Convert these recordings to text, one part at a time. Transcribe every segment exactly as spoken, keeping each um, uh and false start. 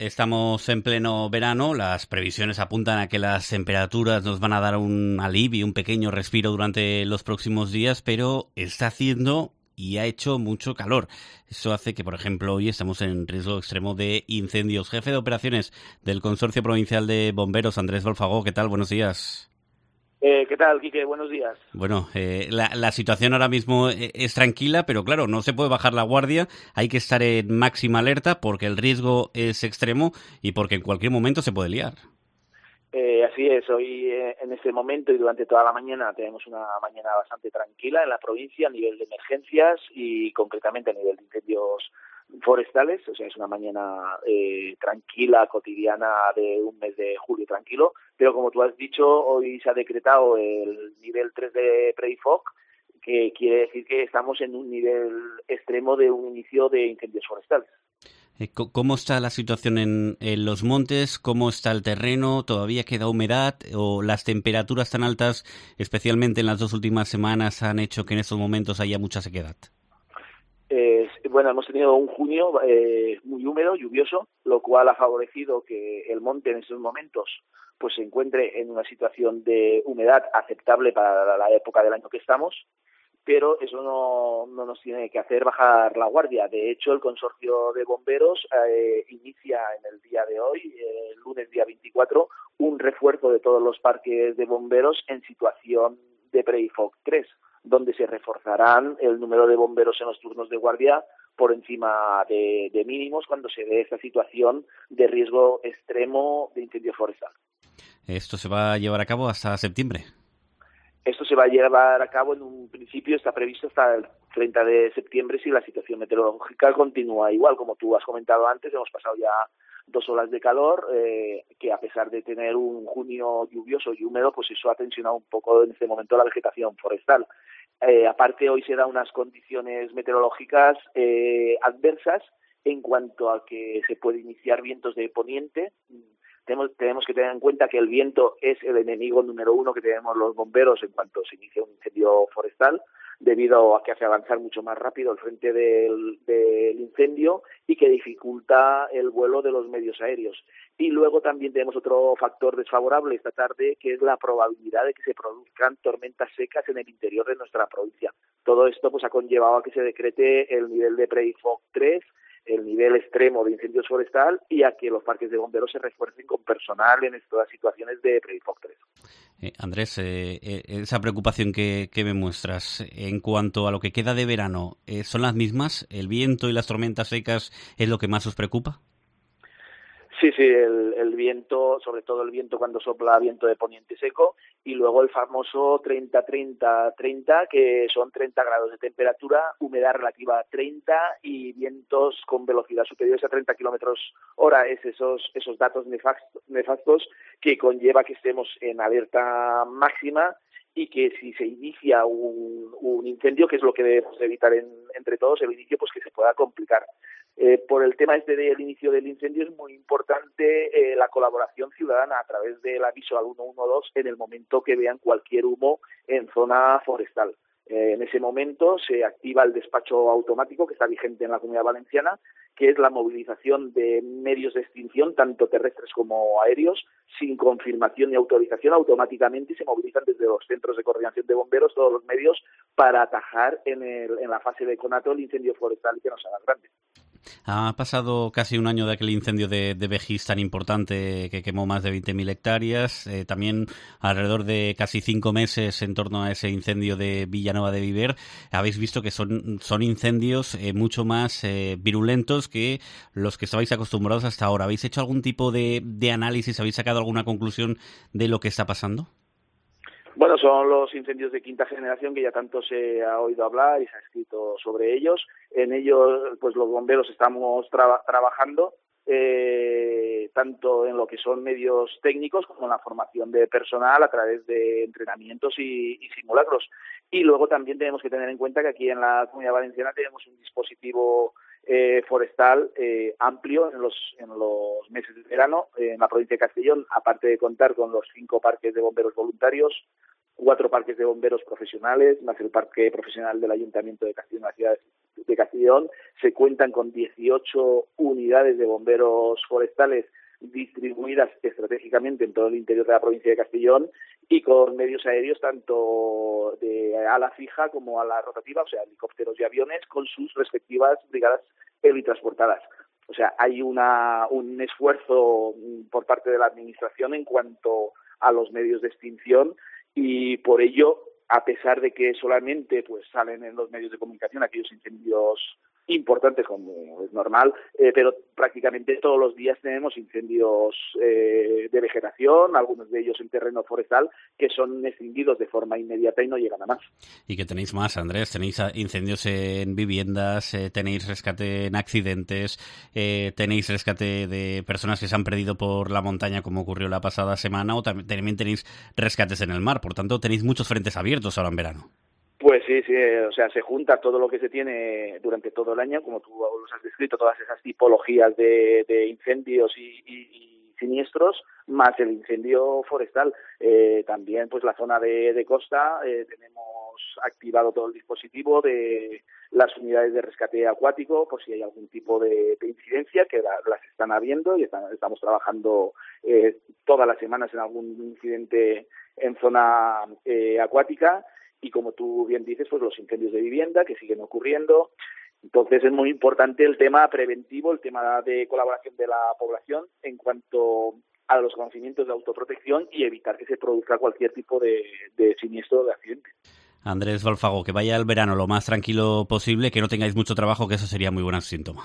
estamos en pleno verano, las previsiones apuntan a que las temperaturas nos van a dar un alivio, un pequeño respiro durante los próximos días, pero está haciendo y ha hecho mucho calor. Eso hace que, por ejemplo, hoy estamos en riesgo extremo de incendios. Jefe de operaciones del Consorcio Provincial de Bomberos, Andrés Bolfagó, ¿qué tal? Buenos días. Eh, ¿Qué tal, Quique? Buenos días. Bueno, eh, la, la situación ahora mismo es tranquila, pero claro, no se puede bajar la guardia, hay que estar en máxima alerta porque el riesgo es extremo y porque en cualquier momento se puede liar. Eh, así es, hoy eh, en este momento y durante toda la mañana tenemos una mañana bastante tranquila en la provincia a nivel de emergencias y concretamente a nivel de incendios forestales, o sea, es una mañana eh, tranquila, cotidiana de un mes de julio tranquilo, pero como tú has dicho, hoy se ha decretado el nivel tres de PREIFOC, que quiere decir que estamos en un nivel extremo de un inicio de incendios forestales. ¿Cómo está la situación en, en los montes? ¿Cómo está el terreno? ¿Todavía queda humedad? ¿O las temperaturas tan altas, especialmente en las dos últimas semanas, han hecho que en estos momentos haya mucha sequedad? Eh, bueno, hemos tenido un junio eh, muy húmedo, lluvioso, lo cual ha favorecido que el monte en estos momentos pues se encuentre en una situación de humedad aceptable para la época del año que estamos, pero eso no, no nos tiene que hacer bajar la guardia. De hecho, el consorcio de bomberos eh, inicia en el día de hoy, eh, el lunes día veinticuatro, un refuerzo de todos los parques de bomberos en situación de PREIFOC tres, donde se reforzarán el número de bomberos en los turnos de guardia por encima de, de mínimos cuando se dé esta situación de riesgo extremo de incendio forestal. ¿Esto se va a llevar a cabo hasta septiembre? Esto se va a llevar a cabo en un principio, está previsto hasta el treinta de septiembre si la situación meteorológica continúa igual. Como tú has comentado antes, hemos pasado ya dos olas de calor, eh, que a pesar de tener un junio lluvioso y húmedo, pues eso ha tensionado un poco en este momento la vegetación forestal. Eh, aparte, hoy se dan unas condiciones meteorológicas eh, adversas en cuanto a que se puede iniciar vientos de poniente. Tenemos, tenemos que tener en cuenta que el viento es el enemigo número uno que tenemos los bomberos en cuanto se inicia un incendio forestal, debido a que hace avanzar mucho más rápido el frente del, del incendio y que dificulta el vuelo de los medios aéreos. Y luego también tenemos otro factor desfavorable esta tarde, que es la probabilidad de que se produzcan tormentas secas en el interior de nuestra provincia. Todo esto pues ha conllevado a que se decrete el nivel de PREIFOC tres, el nivel extremo de incendios forestal, y a que los parques de bomberos se refuercen con personal en estas situaciones de PREIFOC tres. Eh, Andrés, eh, eh, esa preocupación que, que me muestras en cuanto a lo que queda de verano, eh, ¿son las mismas? ¿El viento y las tormentas secas es lo que más os preocupa? Sí, sí, el, el viento, sobre todo el viento cuando sopla viento de poniente seco, y luego el famoso treinta treinta treinta, que son treinta grados de temperatura, humedad relativa a treinta y vientos con velocidad superiores a treinta kilómetros hora. Es esos, esos datos nefastos que conlleva que estemos en alerta máxima y que si se inicia un, un incendio, que es lo que debemos evitar en, entre todos, el inicio, pues que se pueda complicar. Eh, por el tema este del inicio del incendio es muy importante eh, la colaboración ciudadana a través del aviso al uno uno dos en el momento que vean cualquier humo en zona forestal. Eh, en ese momento se activa el despacho automático que está vigente en la Comunidad Valenciana, que es la movilización de medios de extinción, tanto terrestres como aéreos, sin confirmación ni autorización, automáticamente se movilizan desde los centros de coordinación de bomberos todos los medios para atajar en, el, en la fase de conato el incendio forestal y que no se haga grande. Ha pasado casi un año de aquel incendio de, de Begís tan importante que quemó más de veinte mil hectáreas. Eh, también alrededor de casi cinco meses en torno a ese incendio de Villanueva de Viver. Habéis visto que son, son incendios eh, mucho más eh, virulentos que los que estabais acostumbrados hasta ahora. ¿Habéis hecho algún tipo de, de análisis? ¿Habéis sacado alguna conclusión de lo que está pasando? Bueno, son los incendios de quinta generación que ya tanto se ha oído hablar y se ha escrito sobre ellos. En ellos, pues los bomberos estamos tra- trabajando eh, tanto en lo que son medios técnicos como en la formación de personal a través de entrenamientos y, y simulacros. Y luego también tenemos que tener en cuenta que aquí en la Comunidad Valenciana tenemos un dispositivo eh, forestal eh, amplio en los, en los meses de verano. En la provincia de Castellón, aparte de contar con los cinco parques de bomberos voluntarios, cuatro parques de bomberos profesionales, más el parque profesional del Ayuntamiento de Castellón, la ciudad de Castellón. Se cuentan con dieciocho unidades de bomberos forestales distribuidas estratégicamente en todo el interior de la provincia de Castellón y con medios aéreos tanto de ala fija como ala rotativa, o sea, helicópteros y aviones con sus respectivas brigadas helitransportadas. O sea, hay una, un esfuerzo por parte de la Administración en cuanto a los medios de extinción y por ello, a pesar de que solamente pues salen en los medios de comunicación aquellos incendios importantes, como es normal, eh, pero prácticamente todos los días tenemos incendios eh, de vegetación, algunos de ellos en terreno forestal, que son extinguidos de forma inmediata y no llegan a más. Y que tenéis más, Andrés, tenéis incendios en viviendas, eh, tenéis rescate en accidentes, eh, tenéis rescate de personas que se han perdido por la montaña, como ocurrió la pasada semana, o también, también tenéis rescates en el mar, por tanto tenéis muchos frentes abiertos ahora en verano. Pues sí, sí, o sea, se junta todo lo que se tiene durante todo el año, como tú los has descrito, todas esas tipologías de, de incendios y, y, y siniestros, más el incendio forestal. Eh, también, pues la zona de, de costa, eh, tenemos activado todo el dispositivo de las unidades de rescate acuático, por si hay algún tipo de, de incidencia, que la, las están habiendo y están, estamos trabajando eh, todas las semanas en algún incidente en zona eh, acuática. Y como tú bien dices, pues los incendios de vivienda que siguen ocurriendo. Entonces es muy importante el tema preventivo, el tema de colaboración de la población en cuanto a los conocimientos de autoprotección y evitar que se produzca cualquier tipo de, de siniestro o de accidente. Andrés Balfago, que vaya el verano lo más tranquilo posible, que no tengáis mucho trabajo, que eso sería muy buen síntoma.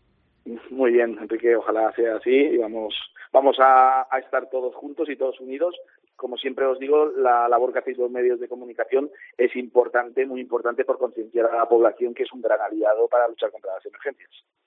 Muy bien, Enrique, ojalá sea así y vamos, vamos a, a estar todos juntos y todos unidos. Como siempre os digo, la labor que hacéis los medios de comunicación es importante, muy importante por concienciar a la población que es un gran aliado para luchar contra las emergencias.